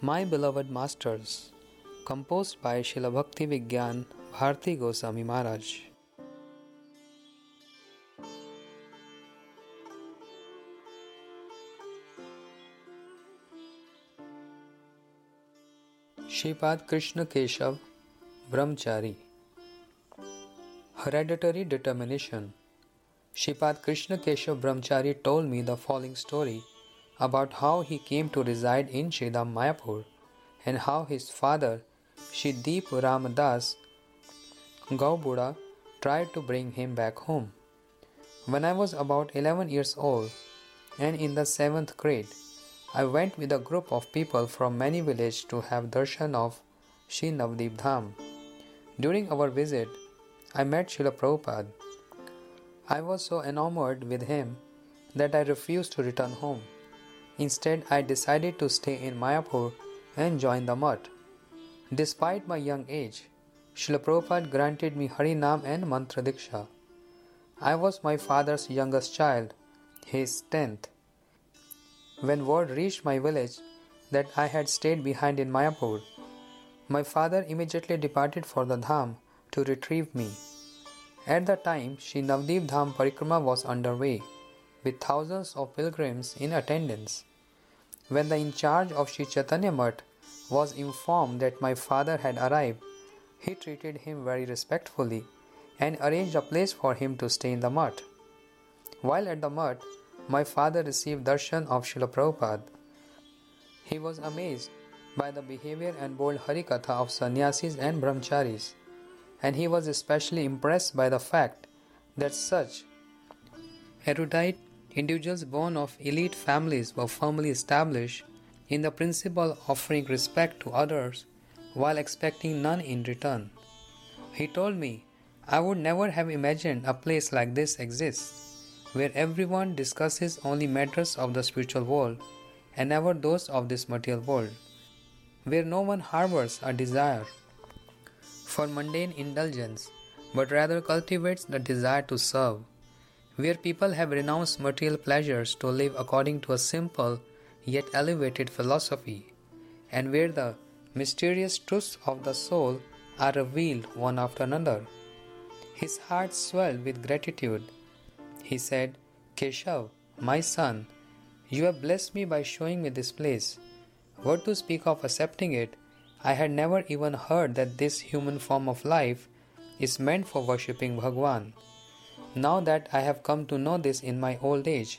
My Beloved Masters, composed by Srila Bhakti Vigyan Bharati Goswami Maharaj. Shripad Krishna Keshav Brahmachari. Hereditary Determination. Shripad Krishna Keshav Brahmachari told me the following story about how he came to reside in Sridham Mayapur and how his father, Shri Deep Ramadas Gaubuda, tried to bring him back home. When I was about 11 years old and in the 7th grade, I went with a group of people from many villages to have darshan of Shri Navdeep Dham. During our visit, I met Srila Prabhupada. I was so enamored with him that I refused to return home. Instead, I decided to stay in Mayapur and join the mutt. Despite my young age, Srila Prabhupada granted me Harinam and Mantra Diksha. I was my father's youngest child, his 10th. When word reached my village that I had stayed behind in Mayapur, my father immediately departed for the Dham to retrieve me. At the time, Shri Navdeep Dham Parikrama was underway, with thousands of pilgrims in attendance. When the in charge of Shri Chaitanya Mutt was informed that my father had arrived, he treated him very respectfully and arranged a place for him to stay in the mutt. While at the mutt, my father received darshan of Srila Prabhupada. He was amazed by the behavior and bold harikatha of sannyasis and brahmacharis, and he was especially impressed by the fact that such erudite individuals born of elite families were firmly established in the principle of offering respect to others while expecting none in return. He told me, I would never have imagined a place like this exists, where everyone discusses only matters of the spiritual world and never those of this material world, where no one harbors a desire for mundane indulgence, but rather cultivates the desire to serve, where people have renounced material pleasures to live according to a simple yet elevated philosophy, and where the mysterious truths of the soul are revealed one after another. His heart swelled with gratitude. He said, Keshav, my son, you have blessed me by showing me this place. What to speak of accepting it, I had never even heard that this human form of life is meant for worshipping Bhagwan. Now that I have come to know this in my old age,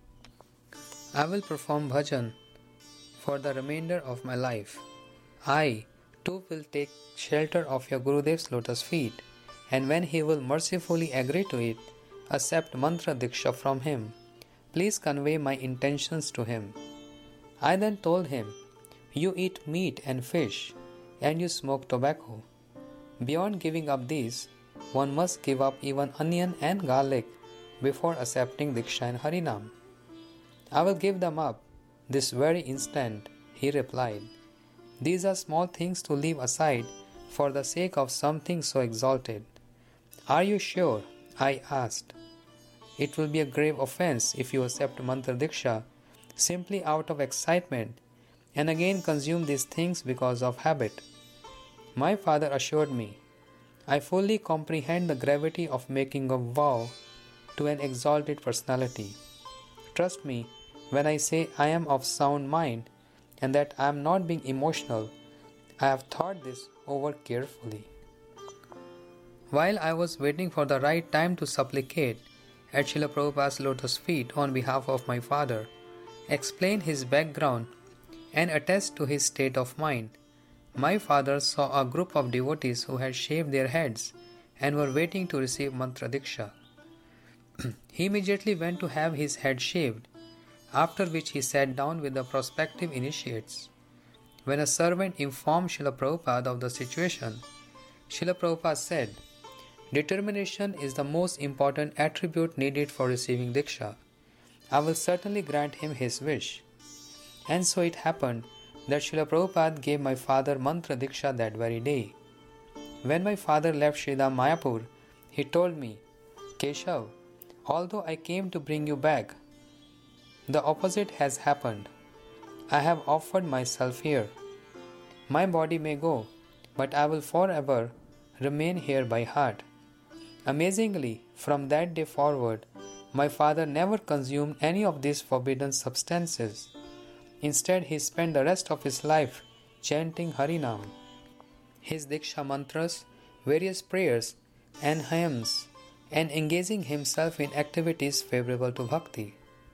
I will perform bhajan for the remainder of my life. I, too, will take shelter of your Gurudev's lotus feet, and when he will mercifully agree to it, accept mantra diksha from him. Please convey my intentions to him. I then told him, you eat meat and fish, and you smoke tobacco. Beyond giving up these, one must give up even onion and garlic before accepting diksha and harinam. I will give them up this very instant, he replied. These are small things to leave aside for the sake of something so exalted. Are you sure? I asked. It will be a grave offense if you accept mantra diksha simply out of excitement and again consume these things because of habit. My father assured me, I fully comprehend the gravity of making a vow to an exalted personality. Trust me when I say I am of sound mind and that I am not being emotional. I have thought this over carefully. While I was waiting for the right time to supplicate at Srila Prabhupada's lotus feet on behalf of my father, explain his background and attest to his state of mind, my father saw a group of devotees who had shaved their heads and were waiting to receive mantra diksha. He immediately went to have his head shaved, after which he sat down with the prospective initiates. When a servant informed Srila Prabhupada of the situation, Srila Prabhupada said, determination is the most important attribute needed for receiving diksha. I will certainly grant him his wish. And so it happened that Srila Prabhupada gave my father mantra diksha that very day. When my father left Sridham Mayapur, he told me, Keshav, although I came to bring you back, the opposite has happened. I have offered myself here. My body may go, but I will forever remain here by heart. Amazingly, from that day forward, my father never consumed any of these forbidden substances. Instead, he spent the rest of his life chanting Harinam. His Diksha mantras, various prayers, and hymns, and engaging himself in activities favorable to bhakti.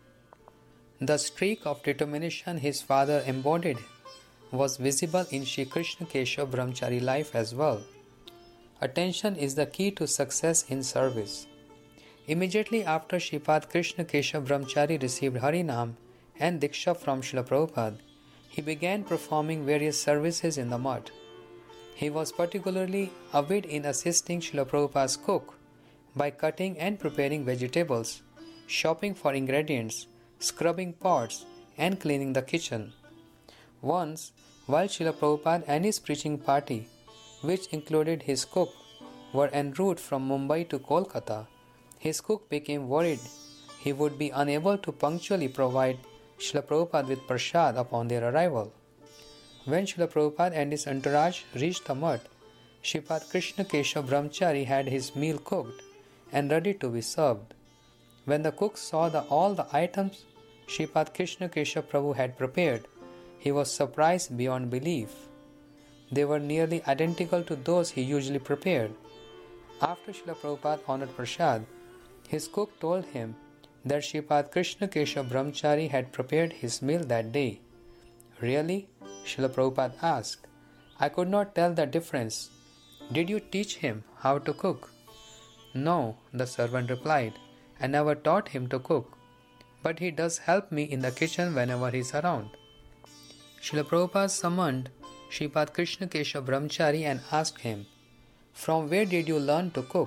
The streak of determination his father embodied was visible in Sri Krishna Keshav Brahmachari life as well. Attention is the key to success in service. Immediately after Sripad Krishna Keshav Brahmachari received Harinam and Diksha from Srila Prabhupada, he began performing various services in the mud. He was particularly avid in assisting Srila Prabhupada's cook by cutting and preparing vegetables, shopping for ingredients, scrubbing pots, and cleaning the kitchen. Once, while Srila Prabhupada and his preaching party, which included his cook, were en route from Mumbai to Kolkata, his cook became worried he would be unable to punctually provide Srila Prabhupada with prasad upon their arrival. When Srila Prabhupada and his entourage reached the mutt, Sripad Krishna Keshav Brahmachari had his meal cooked and ready to be served. When the cook saw all the items Sripad Krishna Keshav Prabhu had prepared, he was surprised beyond belief. They were nearly identical to those he usually prepared. After Srila Prabhupada honored prasad, his cook told him that Sripad Krishna Keshav Brahmachari had prepared his meal that day. Really? Srila Prabhupada asked. I could not tell the difference. Did you teach him how to cook? No, the servant replied. I never taught him to cook, but he does help me in the kitchen whenever he is around. Srila Prabhupada summoned Sripad Krishna Keshav Brahmachari and asked him, From where did you learn to cook?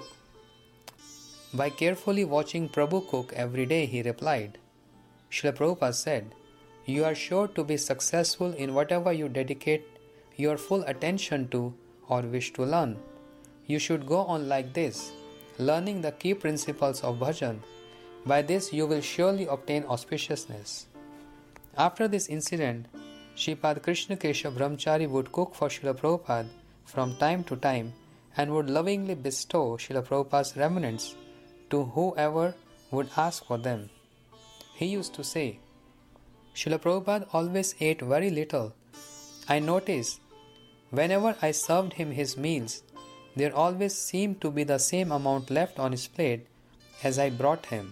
By carefully watching Prabhu cook every day, he replied. Srila Prabhupada said, You are sure to be successful in whatever you dedicate your full attention to or wish to learn. You should go on like this, learning the key principles of bhajan. By this you will surely obtain auspiciousness. After this incident, Sripad Krishna Keshav Brahmachari would cook for Srila Prabhupada from time to time and would lovingly bestow Srila Prabhupada's remnants to whoever would ask for them. He used to say, Srila Prabhupada always ate very little. I noticed, whenever I served him his meals, there always seemed to be the same amount left on his plate as I brought him.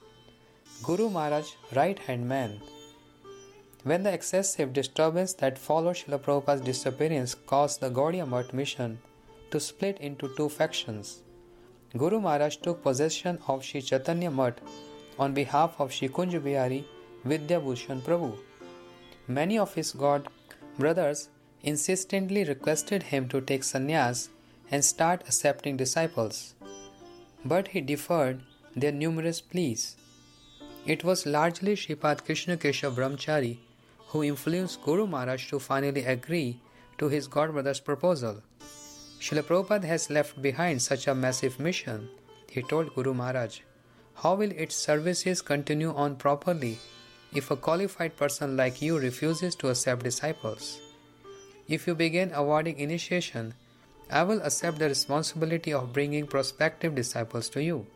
Guru Maharaj, right-hand man. When the excessive disturbance that followed Srila Prabhupada's disappearance caused the Gaudiya Math mission to split into two factions, Guru Maharaj took possession of Sri Chaitanya Math on behalf of Sri Kunj Bihari Vidya Bhushan Prabhu. Many of his god brothers insistently requested him to take sannyas and start accepting disciples, but he deferred their numerous pleas. It was largely Sripad Krishna Keshav Brahmachari who influenced Guru Maharaj to finally agree to his god brother's proposal. Srila Prabhupada has left behind such a massive mission, he told Guru Maharaj. How will its services continue on properly if a qualified person like you refuses to accept disciples? If you begin awarding initiation, I will accept the responsibility of bringing prospective disciples to you.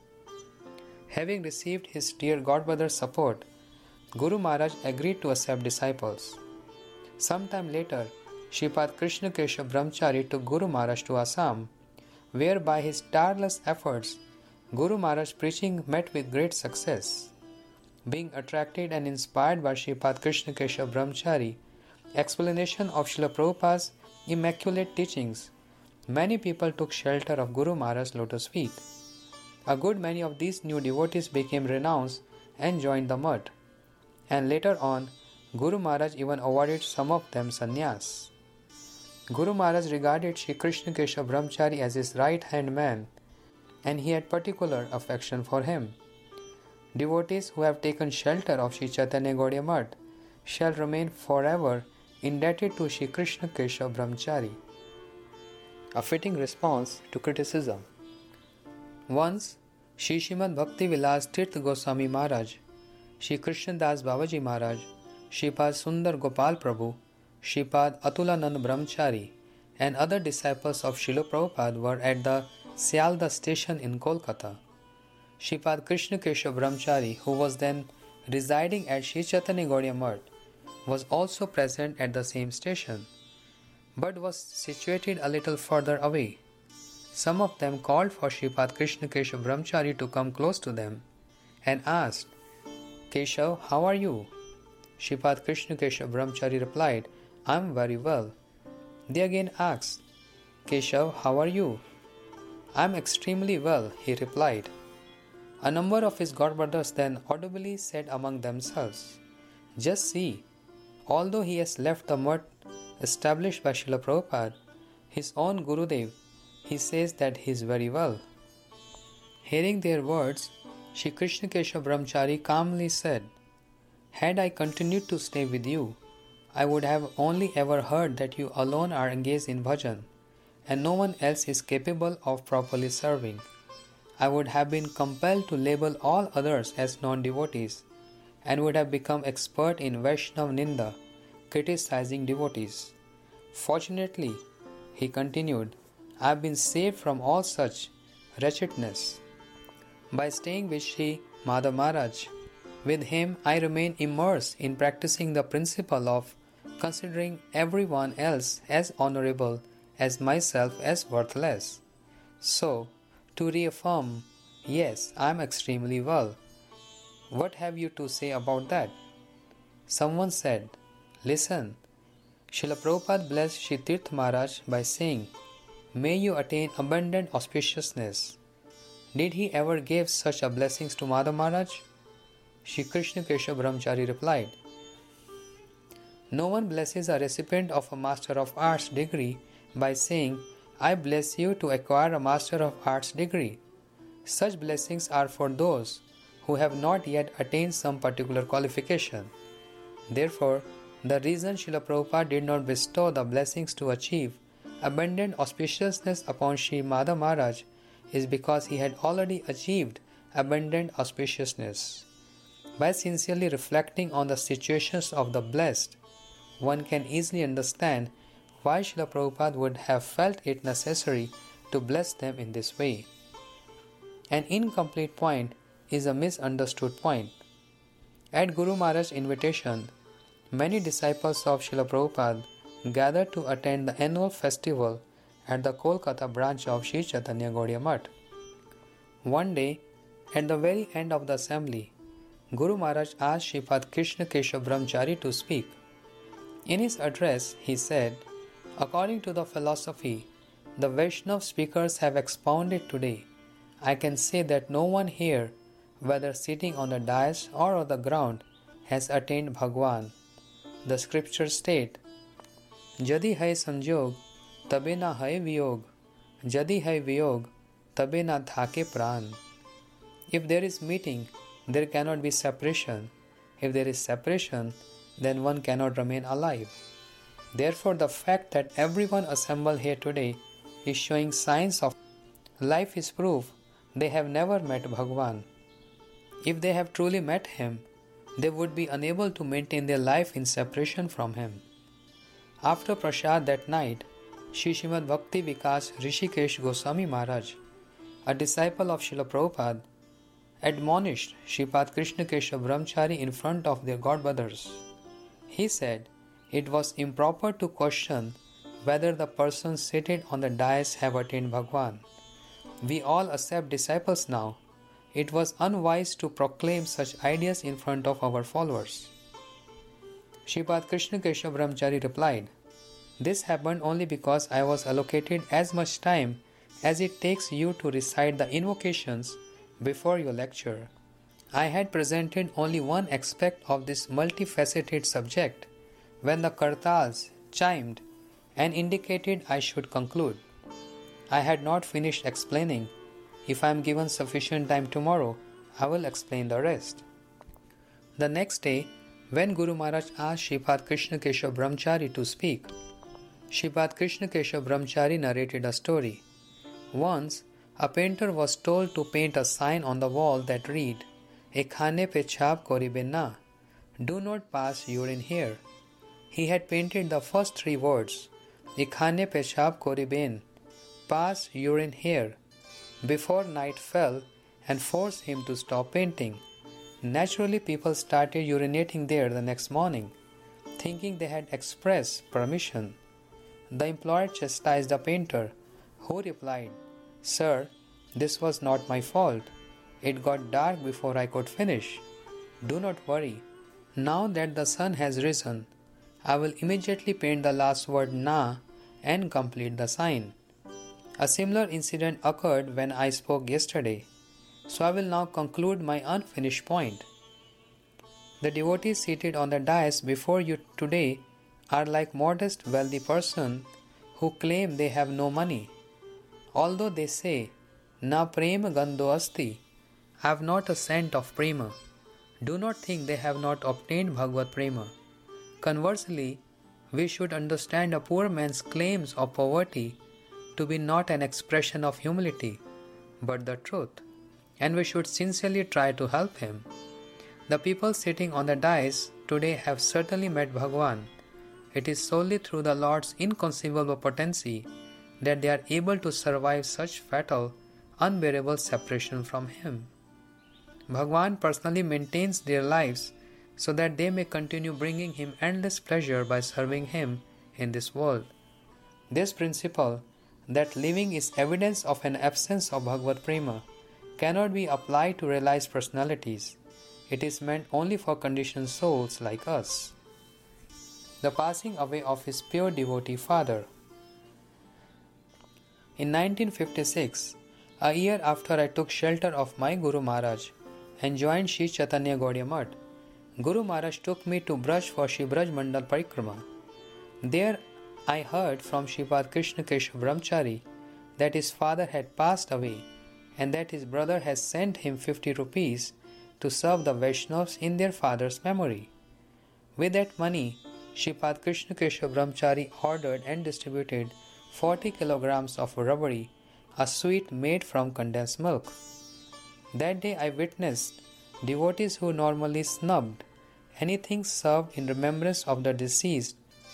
Having received his dear godbrother's support, Guru Maharaj agreed to accept disciples. Sometime later, Sripad Krishna Keshav Brahmachari took Guru Maharaj to Assam, where by his tireless efforts, Guru Maharaj's preaching met with great success. Being attracted and inspired by Sripad Krishna Keshav Brahmachari, explanation of Srila Prabhupada's immaculate teachings, many people took shelter of Guru Maharaj's lotus feet. A good many of these new devotees became renounced and joined the Math, and later on, Guru Maharaj even awarded some of them sannyas. Guru Maharaj regarded Sri Krishna Keshav Brahmachari as his right-hand man, and he had particular affection for him. Devotees who have taken shelter of Sri Chaitanya Gaudiya Math shall remain forever indebted to Sri Krishna Keshav Brahmachari. A fitting response to criticism. Once, Sri Srimad Bhakti Vilas Tirth Goswami Maharaj, Sri Krishna Das Babaji Maharaj, Sripad Sundar Gopal Prabhu, Shripad Atulanand Brahmachari, and other disciples of Srila Prabhupada were at the Sialda station in Kolkata. Shripad Krishna Keshav Brahmachari, who was then residing at Sri Chaitanya Gaudiya Math, was also present at the same station, but was situated a little further away. Some of them called for Shripad Krishna Keshav Brahmachari to come close to them and asked, Keshav, how are you? Shripad Krishna Keshav Brahmachari replied, I am very well. They again asked, Keshav, how are you? I am extremely well, he replied. A number of his godbrothers then audibly said among themselves, Just see, although he has left the mud established by Srila Prabhupada, his own Gurudev, he says that he is very well. Hearing their words, Shri Krishna Keshav Brahmachari calmly said, Had I continued to stay with you, I would have only ever heard that you alone are engaged in bhajan, and no one else is capable of properly serving. I would have been compelled to label all others as non-devotees, and would have become expert in Vaishnav Ninda, criticizing devotees. Fortunately, he continued, I have been saved from all such wretchedness. By staying with Sri Madhav Maharaj, with him I remain immersed in practicing the principle of considering everyone else as honorable as myself as worthless. So, to reaffirm, yes, I am extremely well. What have you to say about that? Someone said, Listen, Srila Prabhupada blessed Sri Tirtha Maharaj by saying, May you attain abundant auspiciousness. Did he ever give such a blessings to Madhav Maharaj? Shri Krishna Keshav Brahmachari replied, No one blesses a recipient of a Master of Arts degree by saying, I bless you to acquire a Master of Arts degree. Such blessings are for those who have not yet attained some particular qualification. Therefore, the reason Srila Prabhupada did not bestow the blessings to achieve abundant auspiciousness upon Sri Madhav Maharaj is because he had already achieved abundant auspiciousness. By sincerely reflecting on the situations of the blessed, one can easily understand why Srila Prabhupada would have felt it necessary to bless them in this way. An incomplete point is a misunderstood point. At Guru Maharaj's invitation, many disciples of Srila Prabhupada gathered to attend the annual festival at the Kolkata branch of Sri Chaitanya Gaudiya Math. One day, at the very end of the assembly, Guru Maharaj asked Shripad Krishna Keshav Brahmachari to speak. In his address, he said, According to the philosophy the Vaishnava speakers have expounded today, I can say that no one here, whether sitting on the dais or on the ground, has attained Bhagwan. The scriptures state, Jadi hai sanjog, tabe na hai viyog, jadi hai viyog, tabe na thake pran. If there is meeting, there cannot be separation. If there is separation, then one cannot remain alive. Therefore, the fact that everyone assembled here today is showing signs of life is proof they have never met Bhagwan. If they have truly met him, they would be unable to maintain their life in separation from him. After Prasad that night, Shri Srimad Bhakti Vikas Rishikesh Goswami Maharaj, a disciple of Srila Prabhupada, admonished Shripad Krishna Keshav Brahmachari in front of their godbrothers. He said, it was improper to question whether the persons seated on the dais have attained Bhagwan. We all accept disciples now. It was unwise to proclaim such ideas in front of our followers. Shripad Krishna Keshav Brahmachari replied, This happened only because I was allocated as much time as it takes you to recite the invocations before your lecture. I had presented only one aspect of this multifaceted subject when the kartals chimed and indicated I should conclude. I had not finished explaining. If I am given sufficient time tomorrow, I will explain the rest. The next day, when Guru Maharaj asked Shripad Krishna Keshav Brahmachari to speak, Shripad Krishna Keshav Brahmachari narrated a story. Once, a painter was told to paint a sign on the wall that read, Ekhane pe chhap koribe na, do not pass urine here. He had painted the first three words, Ikhane Peshab Koriben, pass urine here, before night fell and forced him to stop painting. Naturally, people started urinating there the next morning, thinking they had express permission. The employer chastised the painter, who replied, Sir, this was not my fault. It got dark before I could finish. Do not worry. Now that the sun has risen, I will immediately paint the last word Na and complete the sign. A similar incident occurred when I spoke yesterday, so I will now conclude my unfinished point. The devotees seated on the dais before you today are like modest, wealthy persons who claim they have no money. Although they say, Na prema gandho asti, I have not a cent of prema. Do not think they have not obtained Bhagavad Prema. Conversely, we should understand a poor man's claims of poverty to be not an expression of humility, but the truth, and we should sincerely try to help him. The people sitting on the dais today have certainly met Bhagwan. It is solely through the Lord's inconceivable potency that they are able to survive such fatal, unbearable separation from Him. Bhagwan personally maintains their lives so that they may continue bringing Him endless pleasure by serving Him in this world. This principle, that living is evidence of an absence of Bhagavad Prema, cannot be applied to realized personalities. It is meant only for conditioned souls like us. The passing away of his pure devotee father. In 1956, a year after I took shelter of my Guru Maharaj and joined Sri Chaitanya Gaudiya Math, Guru Maharaj took me to Braj for Shri Braj Mandal Parikrama. There I heard from Sripad Krishna Keshav Brahmachari that his father had passed away and that his brother has sent him 50 rupees to serve the Vaishnavas in their father's memory. With that money, Sripad Krishna Keshav Brahmachari ordered and distributed 40 kilograms of rabdi, a sweet made from condensed milk. That day I witnessed devotees who normally snubbed anything served in remembrance of the deceased,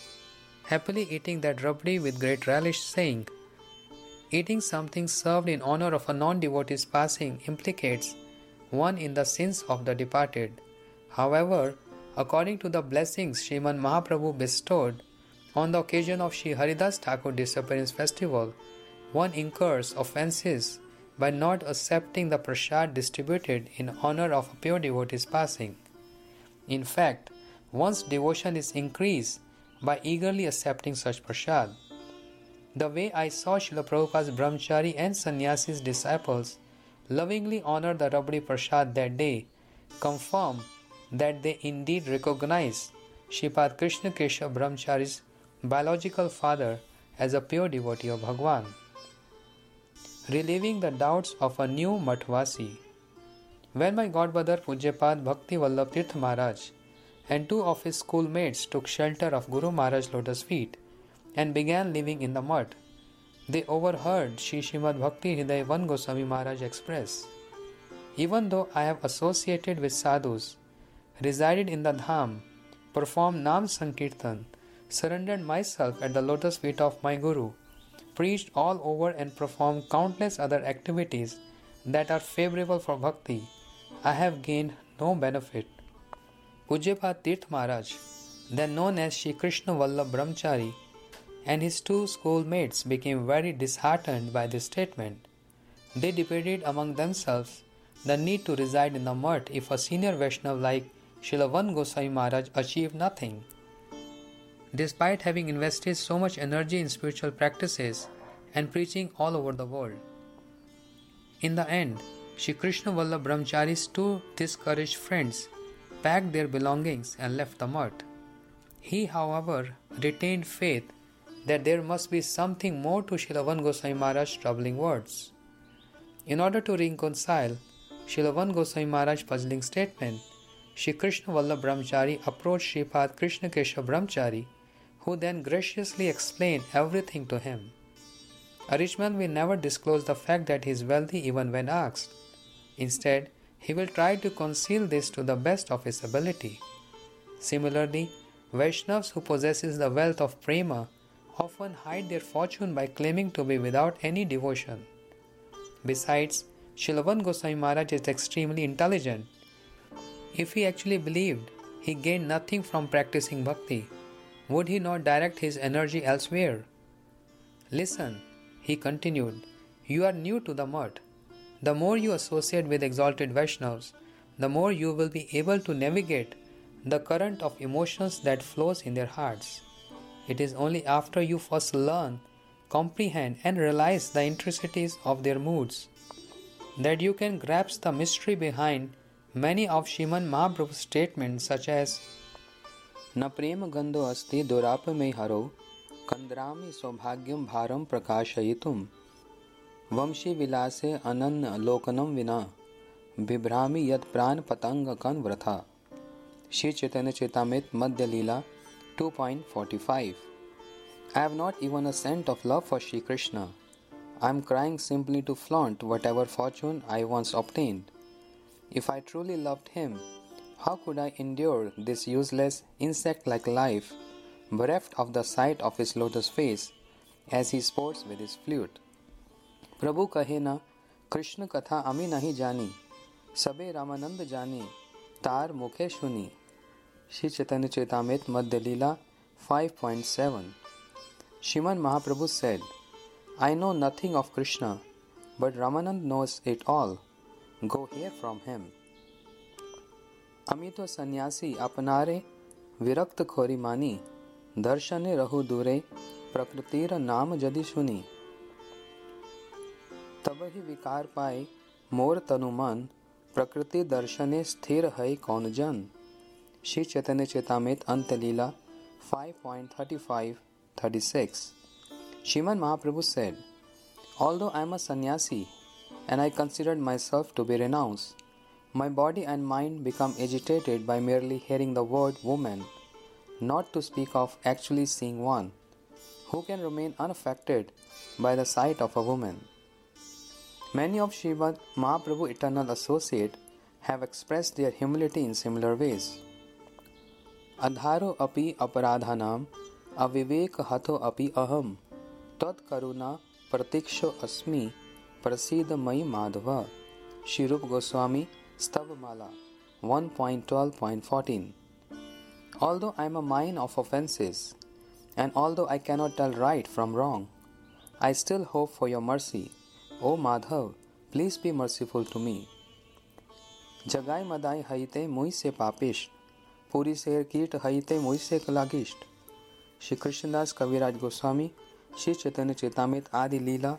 happily eating that rabdi with great relish, saying, Eating something served in honor of a non-devotee's passing implicates one in the sins of the departed. However, according to the blessings Sriman Mahaprabhu bestowed on the occasion of Sri Haridas Thakur Disappearance Festival, one incurs offences by not accepting the prasad distributed in honor of a pure devotee's passing. In fact, one's devotion is increased by eagerly accepting such prasad. The way I saw Srila Prabhupada's brahmachari and sannyasis disciples lovingly honor the rabdi prasad that day confirm that they indeed recognize Sripad Krishna Keshav Brahmachari's biological father as a pure devotee of Bhagwan. Relieving the doubts of a new Mathvasi. When my godbrother Pujyapad Bhakti Vallabh Tirtha Maharaj and two of his schoolmates took shelter of Guru Maharaj's lotus feet and began living in the mud, they overheard Sri Srimad Bhakti Hriday Van Goswami Maharaj express, Even though I have associated with sadhus, resided in the dham, performed Nam Sankirtan, surrendered myself at the lotus feet of my Guru, preached all over and performed countless other activities that are favorable for bhakti, I have gained no benefit. Pujyapad Tirtha Maharaj, then known as Shri Krishna Vallabh Brahmachari, and his two schoolmates became very disheartened by this statement. They debated among themselves the need to reside in the mud if a senior Vaishnava like Srila Van Goswami Maharaj achieved nothing. Despite having invested so much energy in spiritual practices and preaching all over the world. In the end, Shri Krishna Vallabh Brahmachari's two discouraged friends packed their belongings and left the mud. He, however, retained faith that there must be something more to Srila Van Goswami Maharaj's troubling words. In order to reconcile Srila Van Goswami Maharaj's puzzling statement, Shri Krishna Vallabh Brahmachari approached Sripad Krishna Keshav Brahmachari, who then graciously explained everything to him. A rich man will never disclose the fact that he is wealthy even when asked. Instead, he will try to conceal this to the best of his ability. Similarly, Vaishnavas who possesses the wealth of prema often hide their fortune by claiming to be without any devotion. Besides, Shilavan Goswami Maharaj is extremely intelligent. If he actually believed he gained nothing from practicing bhakti, would he not direct his energy elsewhere? Listen, he continued, you are new to the mud. The more you associate with exalted Vaishnavas, the more you will be able to navigate the current of emotions that flows in their hearts. It is only after you first learn, comprehend and realize the intricacies of their moods that you can grasp the mystery behind many of Sriman Mahaprabhu's statements such as न प्रेम गंधो अस्ति दुराप में हरो कंद्रामि सौभाग्यम भारम प्रकाशयितुम वंशी विलासे अनन्य लोकनम विना बिभ्रामि यद प्राण पतंग कन व्रथा श्री चैतन्य चेतामृत मध्य लीला 2.45 I have not even a cent of love for Shri Krishna. I am crying simply to flaunt whatever fortune I once obtained. If I truly loved him, how could I endure this useless insect-like life, bereft of the sight of his lotus face, as he sports with his flute? प्रभु कहे ना कृष्ण कथा अमी नहीं जानी सबे रामानंद जानी तार मुखे सुनी श्री चैतन्य चेतामृत मध्य लीला 5.7 Shriman Mahaprabhu said, I know nothing of Krishna, but Ramanand knows it all. Go hear from him. अमितो सन्यासी अपनारे विरक्त खोरी मानी दर्शने रहु दूरे प्रकृतिर नाम जदि सुनी तब ही विकार पाए मोर तनु मन प्रकृति दर्शने स्थिर है कौन जन श्री चैतन्य चेतामृत अंत लीला 5.35-36 Shriman Mahaprabhu said, although I am a sannyasi and I considered myself to be renounced, my body and mind become agitated by merely hearing the word woman, not to speak of actually seeing one. Who can remain unaffected by the sight of a woman? Many of Srimad Mahaprabhu's eternal associates have expressed their humility in similar ways. Adharo api aparadhanam avivek hatho api aham tad karuna pratiksho asmi prasidha mai madhava Shri Rupa Goswami Stavamala 1.12.14 Although I am a mine of offences, and although I cannot tell right from wrong, I still hope for your mercy. O Madhav, please be merciful to me. Jagai madai haite mui se papish, puri ser kit haite mui se kalagisht. Shri Krishnadas Kaviraj Goswami, Shri Chaitanya Chaitamrit Adi Leela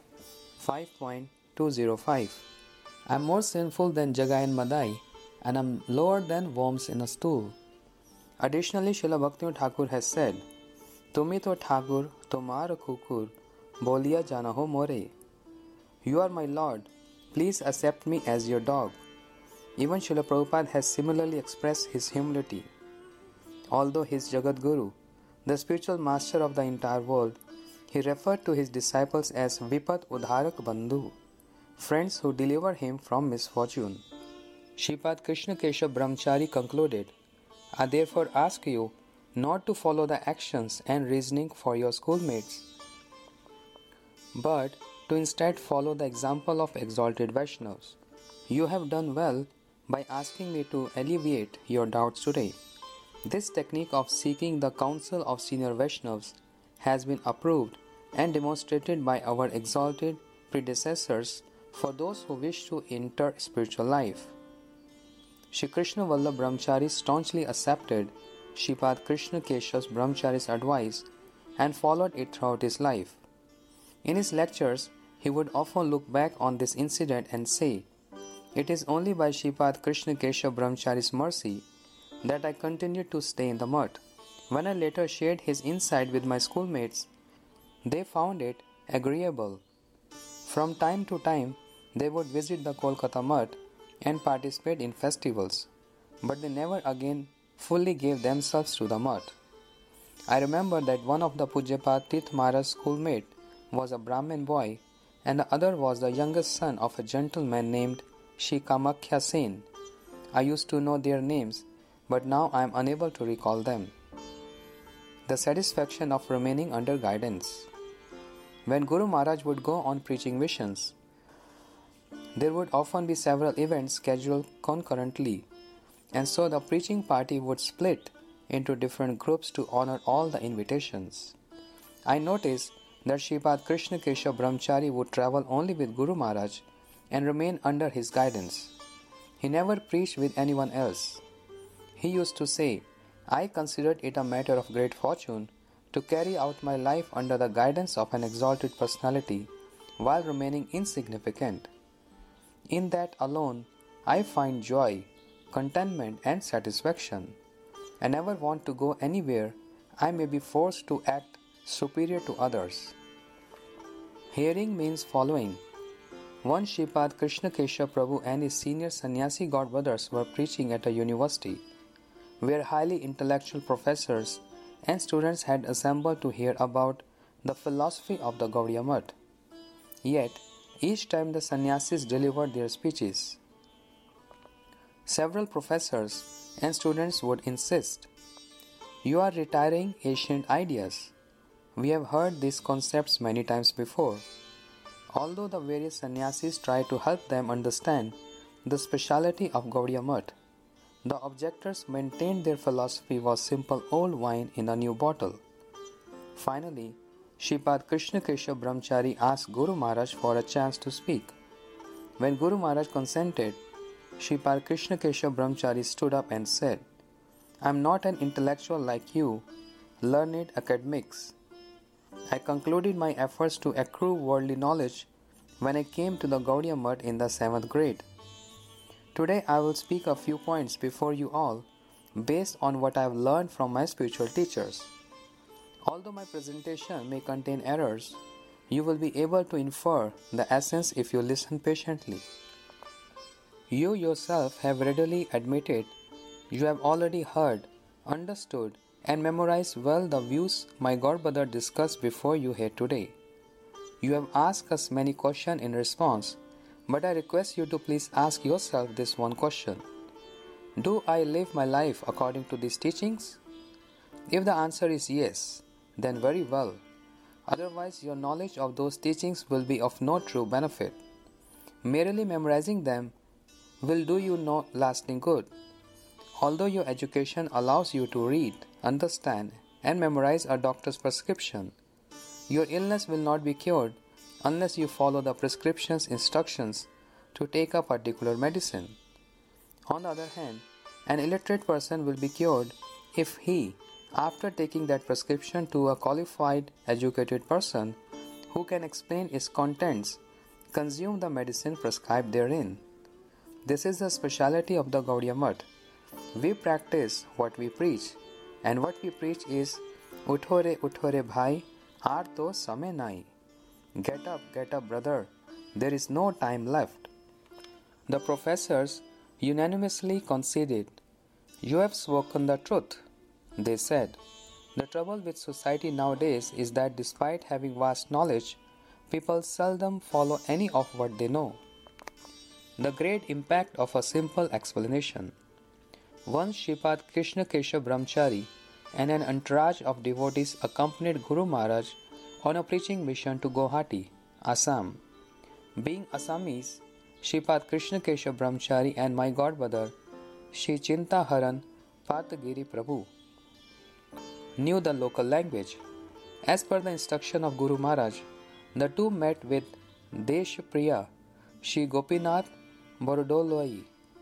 5.205 I am more sinful than Jagai and Madai, and am lower than worms in a stool. Additionally, Srila Bhaktivinoda Thakur has said, Tumi to Thakur, Tomar Kukur, Bolia Janaho More. You are my Lord, please accept me as your dog. Even Srila Prabhupada has similarly expressed his humility. Although he is Jagat Guru, the spiritual master of the entire world, he referred to his disciples as Vipat Udharak Bandhu, friends who deliver him from misfortune. Shripad Krishna Keshav Brahmachari concluded, I therefore ask you not to follow the actions and reasoning for your schoolmates, but to instead follow the example of exalted Vaishnavas. You have done well by asking me to alleviate your doubts today. This technique of seeking the counsel of senior Vaishnavas has been approved and demonstrated by our exalted predecessors for those who wish to enter spiritual life. Shri Krishna Vallabh Brahmachari staunchly accepted Shripad Krishna Keshav's Brahmachari's advice and followed it throughout his life. In his lectures, he would often look back on this incident and say, It is only by Shripad Krishna Keshav Brahmachari's mercy that I continued to stay in the mud. When I later shared his insight with my schoolmates, they found it agreeable. From time to time, they would visit the Kolkata mud and participate in festivals, but they never again fully gave themselves to the mud. I remember that one of the Pujyapat Tirth Maharaj's schoolmate was a Brahmin boy, and the other was the youngest son of a gentleman named Shri Kamakhya Sen. I used to know their names, but now I am unable to recall them. the satisfaction of remaining under guidance. When Guru Maharaj would go on preaching missions, there would often be several events scheduled concurrently, and so the preaching party would split into different groups to honor all the invitations. I noticed that Sripad Krishna Keshav Brahmachari would travel only with Guru Maharaj and remain under his guidance. He never preached with anyone else. He used to say, I considered it a matter of great fortune to carry out my life under the guidance of an exalted personality while remaining insignificant. In that alone, I find joy, contentment, and satisfaction. I never want to go anywhere I may be forced to act superior to others. Hearing means following. One Sripad Krishna Keshav Prabhu and his senior sannyasi godbrothers were preaching at a university, where highly intellectual professors and students had assembled to hear about the philosophy of the Gaudiya Math. Yet, each time the sannyasis delivered their speeches, several professors and students would insist, You are retiring ancient ideas. We have heard these concepts many times before. Although the various sannyasis tried to help them understand the speciality of Gaudiya Math, the objectors maintained their philosophy was simple old wine in a new bottle. Finally, Sripad Krishna Keshav Brahmachari asked Guru Maharaj for a chance to speak. When Guru Maharaj consented, Sripad Krishna Keshav Brahmachari stood up and said, I am not an intellectual like you, learned academics. I concluded my efforts to accrue worldly knowledge when I came to the Gaudiya Math in the 7th grade. Today I will speak a few points before you all based on what I have learned from my spiritual teachers. Although my presentation may contain errors, you will be able to infer the essence if you listen patiently. You yourself have readily admitted you have already heard, understood, and memorized well the views my godbrother discussed before you here today. You have asked us many questions in response, but I request you to please ask yourself this one question. Do I live my life according to these teachings? If the answer is yes, then very well. Otherwise, your knowledge of those teachings will be of no true benefit. Merely memorizing them will do you no lasting good. Although your education allows you to read, understand, and memorize a doctor's prescription, your illness will not be cured unless you follow the prescription's instructions to take a particular medicine. On the other hand, an illiterate person will be cured if he, after taking that prescription to a qualified, educated person who can explain its contents, consume the medicine prescribed therein. This is the speciality of the Gaudiya Math. We practice what we preach, and what we preach is Uthore bhai, aar to samay nai. Get up, brother. There is no time left. The professors unanimously conceded, You have spoken the truth. They said, The trouble with society nowadays is that despite having vast knowledge, people seldom follow any of what they know. The great impact of a simple explanation. Once Sripad Krishna Keshav Brahmachari and an entourage of devotees accompanied Guru Maharaj on a preaching mission to Guwahati, Assam. Being Assamese, Sripad Krishna Keshav Brahmachari and my godbrother, Sri Chintaharan Patagiri Prabhu, knew the local language. As per the instruction of Guru Maharaj, the two met with Deshpriya Sri Gopinath Borodoloi,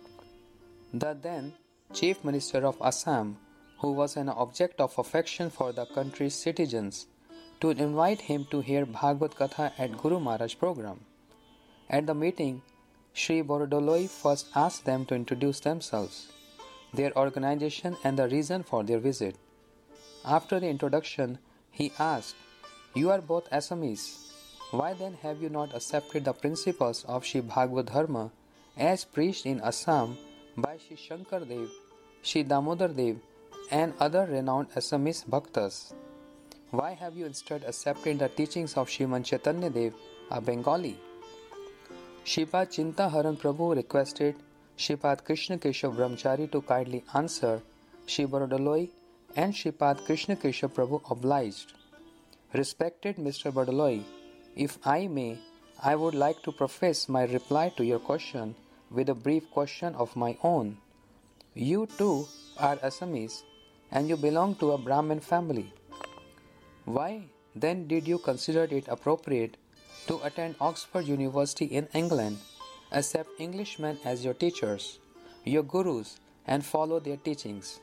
the then Chief Minister of Assam, who was an object of affection for the country's citizens, to invite him to hear Bhagavad Katha at Guru Maharaj's program. At the meeting, Sri Borodoloi first asked them to introduce themselves, their organization and the reason for their visit. After the introduction, he asked, You are both Assamese. Why then have you not accepted the principles of Sri Bhagavad Dharma as preached in Assam by Sri Shankar Dev, Sri Damodar Dev, and other renowned Assamese bhaktas? Why have you instead accepted the teachings of Sriman Chaitanya Dev, a Bengali? Sripad Chintaharan Prabhu requested Sripad Krishna Keshav Brahmachari to kindly answer Sri Borodoloi And Shripad Krishna Keshav Prabhu obliged. Respected Mr. Badaloi, if I may, I would like to preface my reply to your question with a brief question of my own. You too are Assamese and you belong to a Brahmin family. Why then did you consider it appropriate to attend Oxford University in England, accept Englishmen as your teachers, your gurus, and follow their teachings?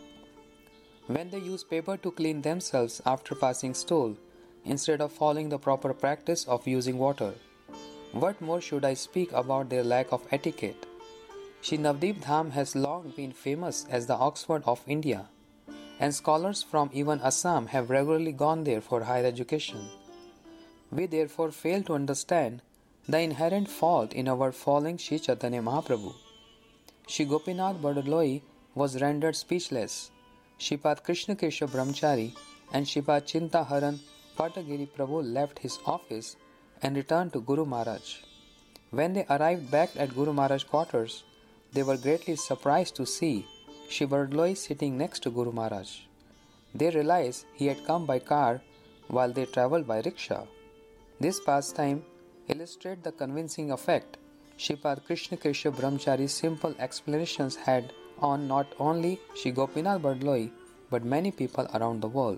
When they use paper to clean themselves after passing stool, instead of following the proper practice of using water, what more should I speak about their lack of etiquette? Shri Navdeep Dham has long been famous as the Oxford of India, and scholars from even Assam have regularly gone there for higher education. We therefore fail to understand the inherent fault in our following Sri Chaitanya Mahaprabhu. Shri Gopinath Bardaloi was rendered speechless. Shripad Krishna Keshav Brahmachari and Shripad Chintaharan Patagiri Prabhu left his office and returned to Guru Maharaj. When they arrived back at Guru Maharaj's quarters, they were greatly surprised to see Shri Bardaloi sitting next to Guru Maharaj. They realized he had come by car while they travelled by rickshaw. This pastime illustrates the convincing effect Shripad Krishna Keshav Brahmachari's simple explanations had on not only Shri Gopinath Bardaloi but many people around the world.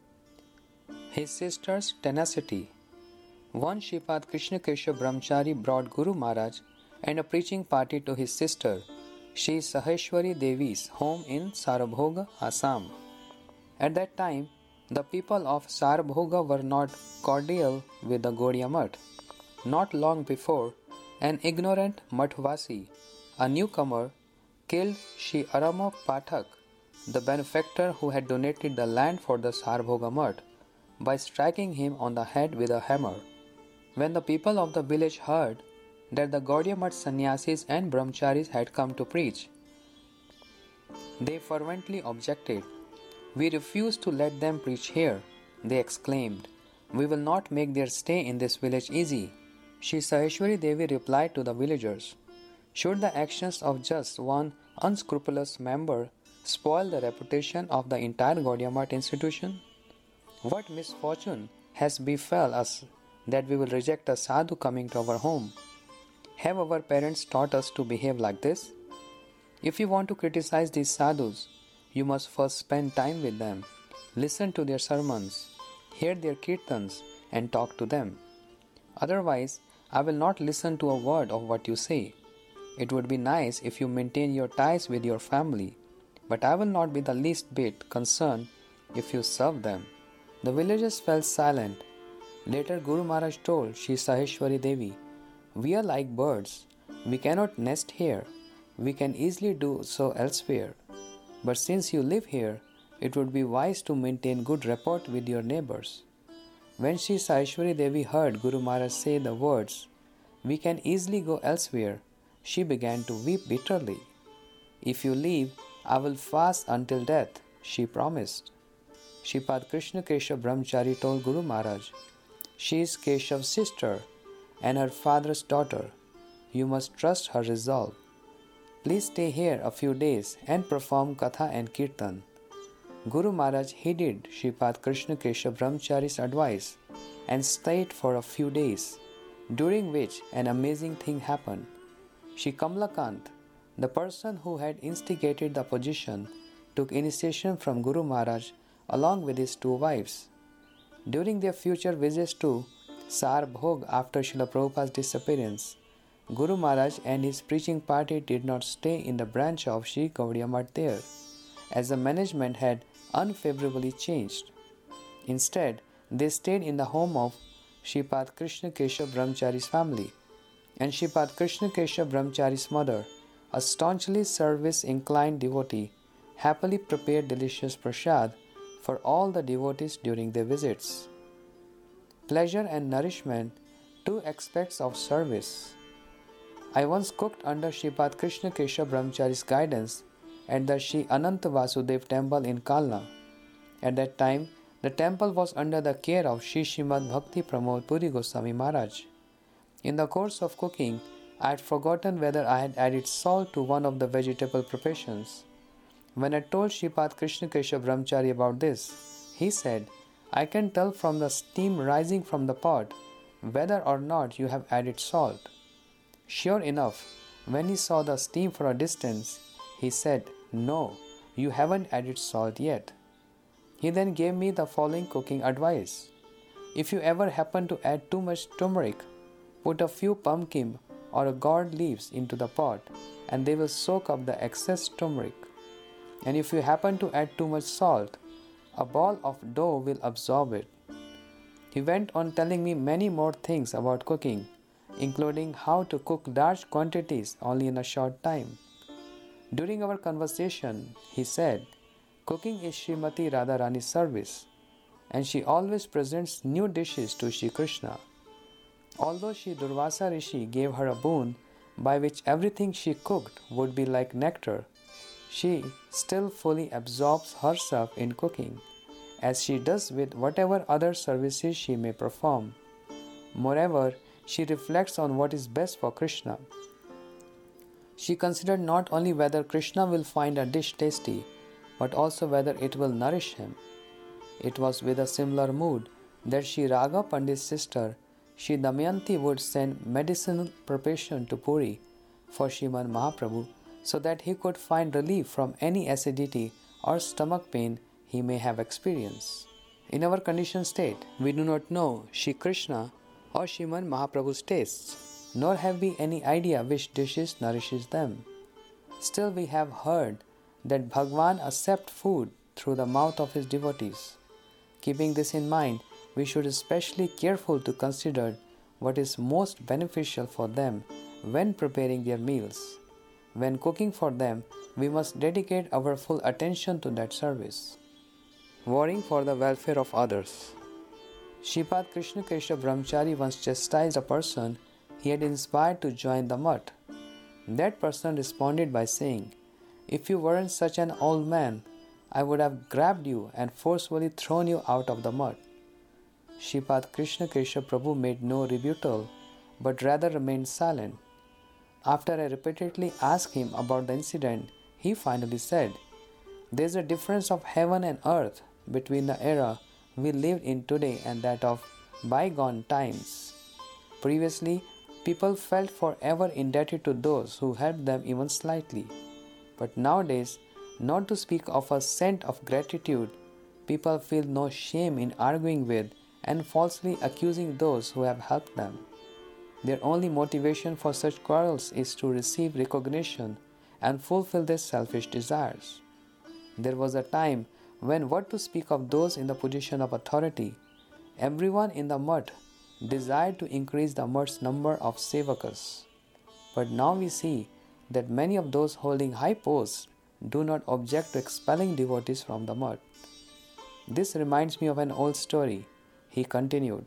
His sister's tenacity. One Shripad Krishna Keshav Brahmachari brought Guru Maharaj and a preaching party to his sister, Shri Saheshwari Devi's home in Sarabhoga, Assam. At that time, the people of Sarabhoga were not cordial with the Gaudiya Math. Not long before, an ignorant Mathvasi, a newcomer, killed Shri Arama Pathak, the benefactor who had donated the land for the Sarabhoga Math, by striking him on the head with a hammer. When the people of the village heard that the Gaudiya Math sannyasis and brahmacharis had come to preach, they fervently objected. We refuse to let them preach here, they exclaimed. We will not make their stay in this village easy. Shri Saheshwari Devi replied to the villagers, should the actions of just one unscrupulous member spoil the reputation of the entire Gaudiya Math institution? What misfortune has befell us that we will reject a sadhu coming to our home? Have our parents taught us to behave like this? If you want to criticize these sadhus, you must first spend time with them, listen to their sermons, hear their kirtans, and talk to them. Otherwise, I will not listen to a word of what you say. It would be nice if you maintain your ties with your family, but I will not be the least bit concerned if you serve them. The villagers fell silent. Later Guru Maharaj told Shri Saheshwari Devi, we are like birds. We cannot nest here. We can easily do so elsewhere. But since you live here, it would be wise to maintain good rapport with your neighbors. When Shri Saheshwari Devi heard Guru Maharaj say the words, we can easily go elsewhere, she began to weep bitterly. If you leave, I will fast until death, she promised. Shripad Krishna Keshav Brahmachari told Guru Maharaj, she is Keshav's sister and her father's daughter. You must trust her resolve. Please stay here a few days and perform Katha and Kirtan. Guru Maharaj heeded Shripad Krishna Keshav Brahmachari's advice and stayed for a few days, during which an amazing thing happened. Shri Kamalakant, the person who had instigated the opposition, took initiation from Guru Maharaj along with his two wives. During their future visits to Sarbhog after Srila Prabhupada's disappearance, Guru Maharaj and his preaching party did not stay in the branch of Shri Gaudiya Math there, as the management had unfavorably changed. Instead, they stayed in the home of Shripad Krishna Keshav Brahmachari's family, and Shripad Krishna Keshav Brahmachari's mother, a staunchly service-inclined devotee, happily prepared delicious prasad for all the devotees during their visits. Pleasure and nourishment, two aspects of service. I once cooked under Shripad Krishna Keshav Brahmachari's guidance at the Shri Ananta Vasudev temple in Kalna. At that time, the temple was under the care of Shri Srimad Bhakti Pramod Puri Goswami Maharaj. In the course of cooking, I had forgotten whether I had added salt to one of the vegetable preparations. When I told Shripad Krishna Keshav Brahmachari about this, he said, I can tell from the steam rising from the pot whether or not you have added salt. Sure enough, when he saw the steam from a distance, he said, No, you haven't added salt yet. He then gave me the following cooking advice. If you ever happen to add too much turmeric, put a few pumpkin or gourd leaves into the pot and they will soak up the excess turmeric. And if you happen to add too much salt, a ball of dough will absorb it. He went on telling me many more things about cooking, including how to cook large quantities only in a short time. During our conversation, he said, cooking is Srimati Radharani's service, and she always presents new dishes to Shri Krishna. Although Shri Durvasa Rishi gave her a boon by which everything she cooked would be like nectar, she still fully absorbs herself in cooking, as she does with whatever other services she may perform. Moreover, she reflects on what is best for Krishna. She considered not only whether Krishna will find a dish tasty, but also whether it will nourish him. It was with a similar mood that Shri Raghav Pandit's sister, Shri Damayanti, would send medicinal preparation to Puri for Sriman Mahaprabhu so that he could find relief from any acidity or stomach pain he may have experienced. In our conditioned state, we do not know Shri Krishna or Sriman Mahaprabhu's tastes, nor have we any idea which dishes nourishes them. Still, we have heard that Bhagwan accepts food through the mouth of his devotees. Keeping this in mind, we should especially careful to consider what is most beneficial for them when preparing their meals. When cooking for them, we must dedicate our full attention to that service. Worrying for the welfare of others. Shripad Krishna Keshav Brahmachari once chastised a person he had inspired to join the mutt. That person responded by saying, If you weren't such an old man, I would have grabbed you and forcefully thrown you out of the mud. Shripad Krishna Keshav Prabhu made no rebuttal, but rather remained silent. After I repeatedly asked him about the incident, he finally said, There is a difference of heaven and earth between the era we live in today and that of bygone times. Previously, people felt forever indebted to those who helped them even slightly. But nowadays, not to speak of a cent of gratitude, people feel no shame in arguing with and falsely accusing those who have helped them. Their only motivation for such quarrels is to receive recognition and fulfill their selfish desires. There was a time when, what to speak of those in the position of authority, everyone in the mutt desired to increase the mutt's number of sevakas. But now we see that many of those holding high posts do not object to expelling devotees from the mutt. This reminds me of an old story. He continued,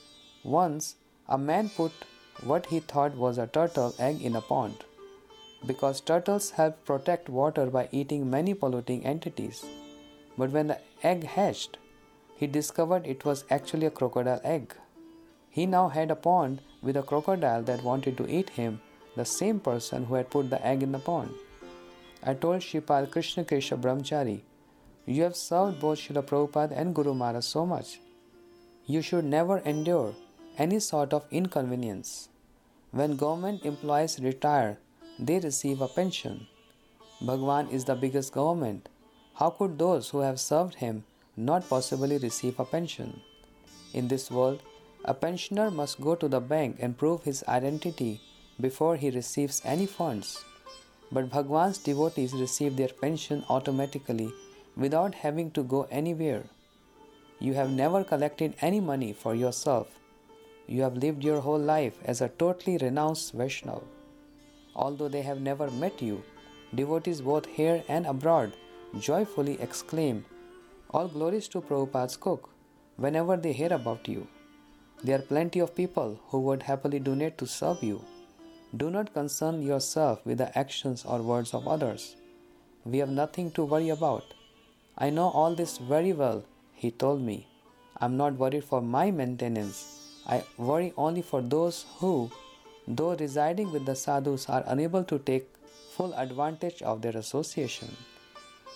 Once a man put what he thought was a turtle egg in a pond, because turtles help protect water by eating many polluting entities. But when the egg hatched, he discovered it was actually a crocodile egg. He now had a pond with a crocodile that wanted to eat him, the same person who had put the egg in the pond. I told Shripad Krishna Keshav Brahmachari, You have served both Srila Prabhupada and Guru Maharaj so much. You should never endure any sort of inconvenience. When government employees retire, they receive a pension. Bhagwan is the biggest government. How could those who have served him not possibly receive a pension? In this world, a pensioner must go to the bank and prove his identity before he receives any funds. But Bhagwan's devotees receive their pension automatically without having to go anywhere. You have never collected any money for yourself. You have lived your whole life as a totally renounced Vaishnava. Although they have never met you, devotees both here and abroad joyfully exclaim, All glories to Prabhupada's cook, whenever they hear about you. There are plenty of people who would happily donate to serve you. Do not concern yourself with the actions or words of others. We have nothing to worry about. I know all this very well, he told me. I am not worried for my maintenance. I worry only for those who, though residing with the sadhus, are unable to take full advantage of their association.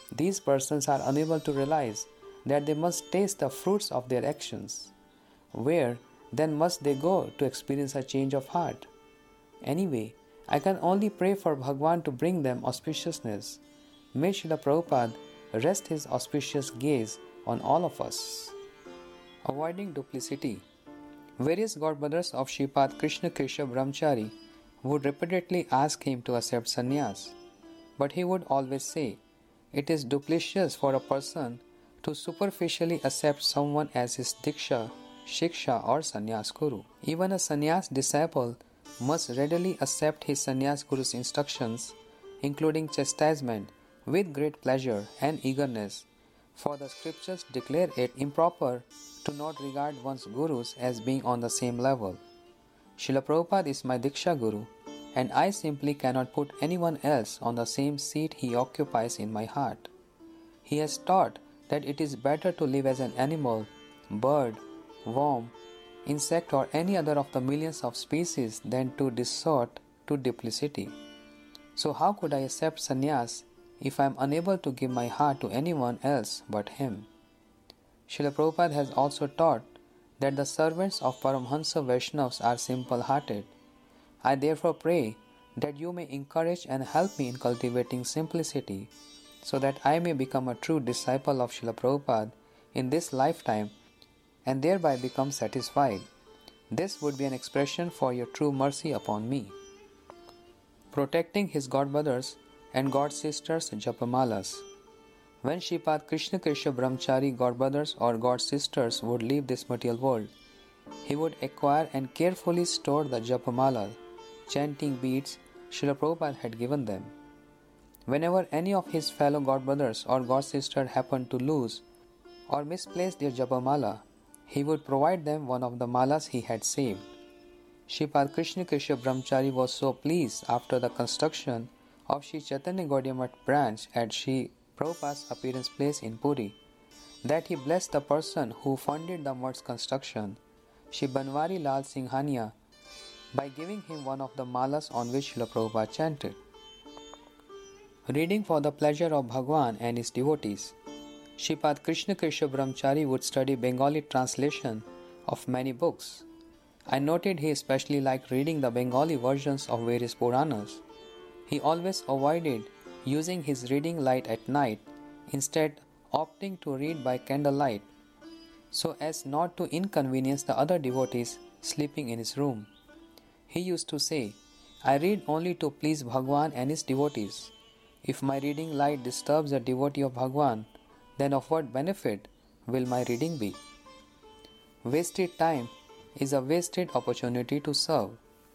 These persons are unable to realize that they must taste the fruits of their actions. Where then must they go to experience a change of heart? Anyway, I can only pray for Bhagwan to bring them auspiciousness. May Srila Prabhupada rest his auspicious gaze on all of us. Avoiding duplicity. Various godbrothers of Sripad Krishna Keshav Brahmachari would repeatedly ask him to accept sannyas, but he would always say, "It is duplicitous for a person to superficially accept someone as his diksha, shiksha or sannyas guru. Even a sannyas disciple must readily accept his sannyas guru's instructions, including chastisement, with great pleasure and eagerness, for the scriptures declare it improper to not regard one's gurus as being on the same level. Srila Prabhupada is my Diksha Guru, and I simply cannot put anyone else on the same seat he occupies in my heart. He has taught that it is better to live as an animal, bird, worm, insect or any other of the millions of species than to resort to duplicity. So how could I accept sannyas if I am unable to give my heart to anyone else but him?" Srila Prabhupada has also taught that the servants of Paramhansa Vaishnavas are simple-hearted. I therefore pray that you may encourage and help me in cultivating simplicity, so that I may become a true disciple of Srila Prabhupada in this lifetime and thereby become satisfied. This would be an expression for your true mercy upon me. Protecting his godbrothers and godsisters Japamalas. When Sripad Krishna Keshav Brahmachari godbrothers or godsisters would leave this material world, he would acquire and carefully store the Japamala, chanting beads Srila Prabhupada had given them. Whenever any of his fellow godbrothers or godsisters happened to lose or misplace their Japamala, he would provide them one of the malas he had saved. Sripad Krishna Keshav Brahmachari was so pleased after the construction of Sri Chaitanya Gaudiya Math branch at Sri Prabhupada's appearance place in Puri that he blessed the person who funded the math's construction, Sri Banwari Lal Singhania, by giving him one of the malas on which Srila Prabhupada chanted. Reading for the pleasure of Bhagwan and his devotees. Sripad Krishna Keshav Brahmachari would study Bengali translation of many books. I noted he especially liked reading the Bengali versions of various Puranas. He always avoided using his reading light at night, instead opting to read by candlelight, so as not to inconvenience the other devotees sleeping in his room. He used to say, "I read only to please Bhagwan and his devotees. If my reading light disturbs a devotee of Bhagwan, then of what benefit will my reading be?" Wasted time is a wasted opportunity to serve.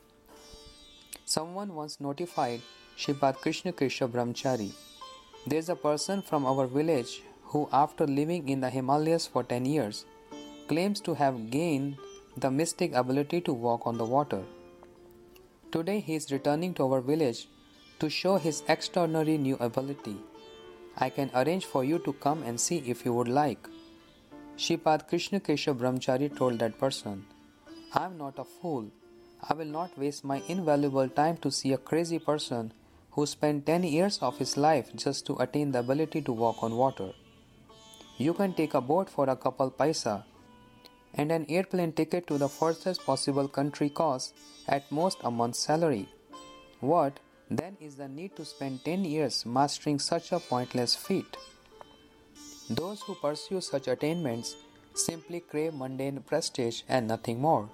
Someone once notified Sripad Krishna Keshav Brahmachari, "There is a person from our village who, after living in the Himalayas for 10 years, claims to have gained the mystic ability to walk on the water. Today he is returning to our village to show his extraordinary new ability. I can arrange for you to come and see if you would like." Sripad Krishna Keshav Brahmachari told that person, "I am not a fool. I will not waste my invaluable time to see a crazy person who spent 10 years of his life just to attain the ability to walk on water. You can take a boat for a couple paisa, and an airplane ticket to the furthest possible country costs at most a month's salary. What, then, is the need to spend 10 years mastering such a pointless feat? Those who pursue such attainments simply crave mundane prestige and nothing more.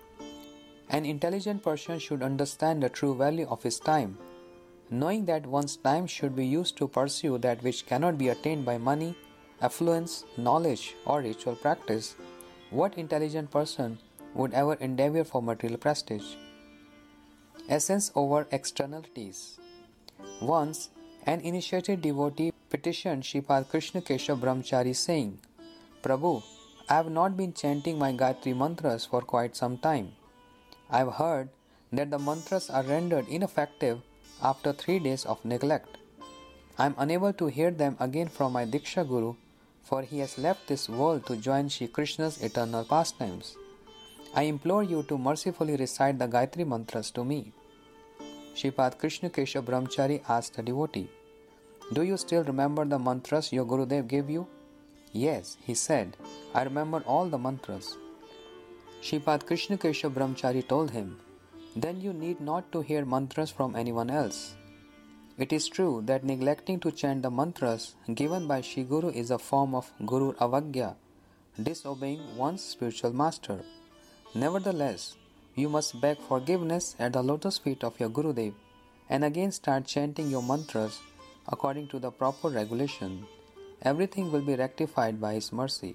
An intelligent person should understand the true value of his time, knowing that one's time should be used to pursue that which cannot be attained by money, affluence, knowledge, or ritual practice. What intelligent person would ever endeavor for material prestige? Essence over externalities. Once, an initiated devotee petitioned Sripad Krishna Keshav Brahmachari saying, "Prabhu, I have not been chanting my Gayatri mantras for quite some time. I have heard that the mantras are rendered ineffective after 3 days of neglect. I am unable to hear them again from my Diksha Guru, for he has left this world to join Shri Krishna's eternal pastimes. I implore you to mercifully recite the Gayatri mantras to me." Sripad Krishna Keshav Brahmachari asked the devotee, Do you still remember the mantras your Gurudev gave you? Yes, he said, I remember all the mantras. Shripad Krishna Keshav Brahmachari told him, then you need not to hear mantras from anyone else. It is true that neglecting to chant the mantras given by Shri Guru is a form of Guru Avagya, disobeying one's spiritual master. Nevertheless, you must beg forgiveness at the lotus feet of your Gurudev and again start chanting your mantras according to the proper regulation. Everything will be rectified by His mercy.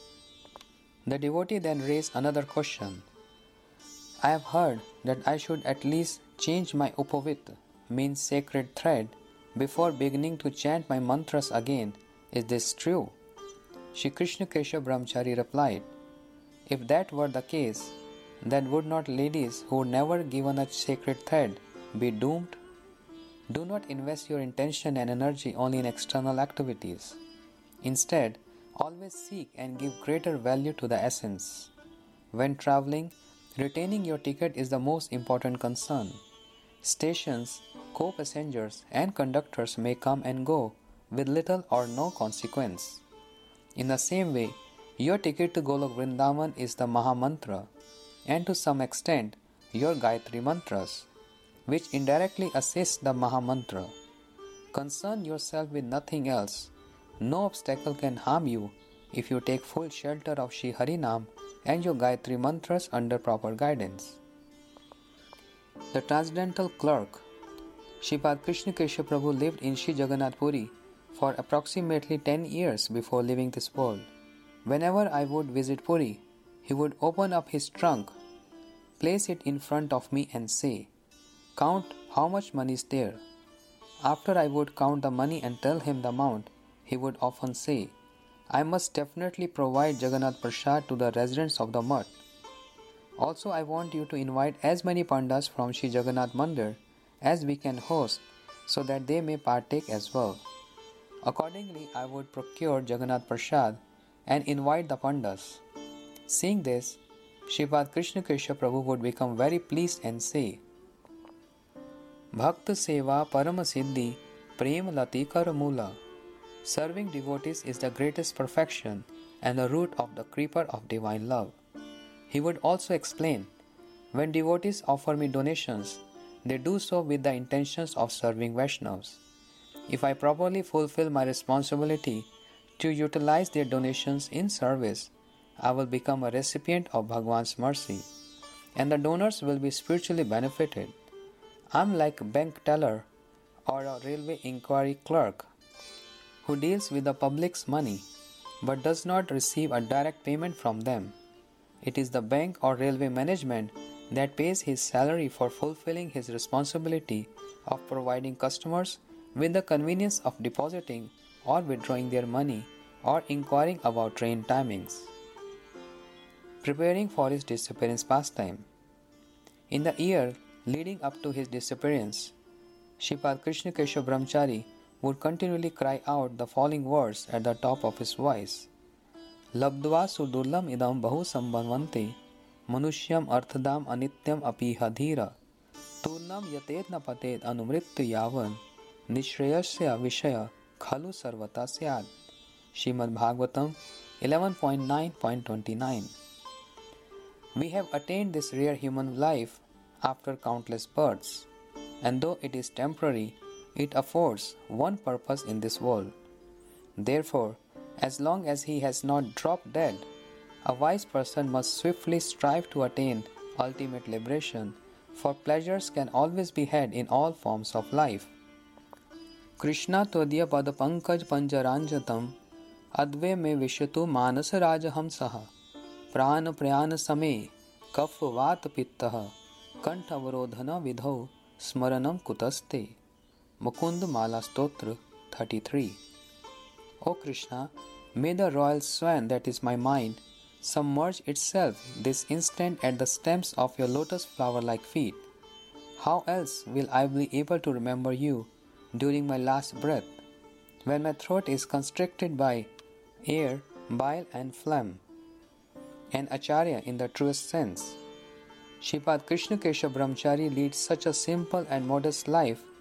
The devotee then raised another question. I have heard that I should at least change my upavit, means sacred thread, before beginning to chant my mantras again. Is this true? Shri Krishna Keshav Brahmachari replied, if that were the case, then would not ladies who never given a sacred thread be doomed? Do not invest your intention and energy only in external activities. Instead, always seek and give greater value to the essence. When traveling, retaining your ticket is the most important concern. Stations, co-passengers and conductors may come and go with little or no consequence. In the same way, your ticket to Golok Vrindavan is the Maha Mantra and to some extent your Gayatri mantras, which indirectly assist the Maha Mantra. Concern yourself with nothing else. No obstacle can harm you if you take full shelter of Shri Harinam and your Gayatri mantras under proper guidance. The Transcendental Clerk. Shripad Krishna Keshav Prabhu lived in Shri Jagannath Puri for approximately 10 years before leaving this world. Whenever I would visit Puri, he would open up his trunk, place it in front of me and say, count how much money is there. After I would count the money and tell him the amount, he would often say, I must definitely provide Jagannath Prasad to the residents of the mutt. Also, I want you to invite as many pandas from Shri Jagannath Mandir as we can host so that they may partake as well. Accordingly, I would procure Jagannath Prasad and invite the pandas. Seeing this, Shripad Krishna Keshav Prabhu would become very pleased and say, Bhakta Seva Parama Siddhi Prem Lati Karamula. Serving devotees is the greatest perfection and the root of the creeper of divine love. He would also explain, when devotees offer me donations, they do so with the intentions of serving Vaishnavas. If I properly fulfill my responsibility to utilize their donations in service, I will become a recipient of Bhagwan's mercy, and the donors will be spiritually benefited. I am like a bank teller or a railway inquiry clerk who deals with the public's money but does not receive a direct payment from them. It is the bank or railway management that pays his salary for fulfilling his responsibility of providing customers with the convenience of depositing or withdrawing their money or inquiring about train timings. Preparing for his disappearance pastime. In the year leading up to his disappearance, Shripad Krishna Keshav Brahmachari would continually cry out the following words at the top of his voice. Labdva sudurlam idam bahu sambhavante manushyam arthadam anityam apiha dhira turnam yatetna patet anumrittu yavan nishreyasya vishaya khalu sarvata syad. Srimad Bhagavatam 11.9.29. We have attained this rare human life after countless births, and though it is temporary, it affords one purpose in this world. Therefore, as long as he has not dropped dead, a wise person must swiftly strive to attain ultimate liberation, for pleasures can always be had in all forms of life. Krishna todya pada pankaj panjaranjatam adve me vishatu manasa rajaham saha prana prayana same kaf vat pittah kantha avarodhana vidhau smaranam kutaste. Mukund Mala Stotra 33. O Krishna, may the royal swan that is my mind submerge itself this instant at the stems of your lotus flower-like feet. How else will I be able to remember you during my last breath, when my throat is constricted by air, bile and phlegm? An Acharya in the truest sense. Shripad Krishna Keshav Brahmachari leads such a simple and modest life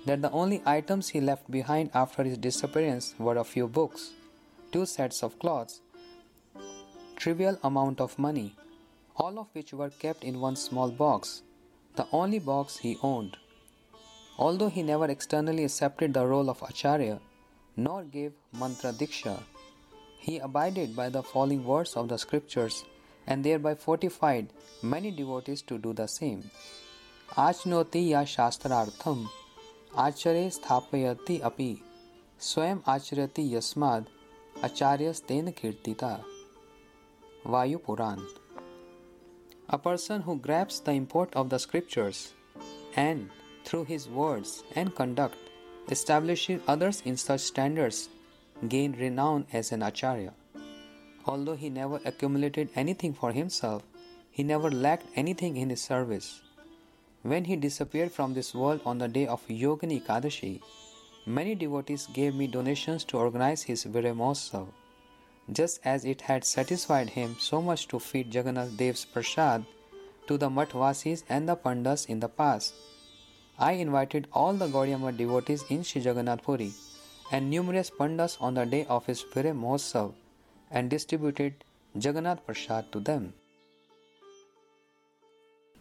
that the only items he left behind after his disappearance were a few books, 2 sets of clothes, trivial amount of money, all of which were kept in one small box, the only box he owned. Although he never externally accepted the role of Acharya, nor gave mantra diksha, he abided by the following words of the scriptures and thereby fortified many devotees to do the same. Achnoti ya shastrartham acharye sthapayati api swayam acharati yasmad acharyas ten kirtita. Vayu Puran. A person who grasps the import of the scriptures and, through his words and conduct, establishes others in such standards, gain renown as an acharya. Although he never accumulated anything for himself, he never lacked anything in his service. When he disappeared from this world on the day of Yogini Ekadashi, many devotees gave me donations to organize his Virey Mahotsav. Just as it had satisfied him so much to feed Jagannath Dev's prasad to the Mathvasis and the Pandas in the past, I invited all the Gaudiya Math devotees in Sri Jagannath Puri and numerous Pandas on the day of his Virey Mahotsav and distributed Jagannath prasad to them.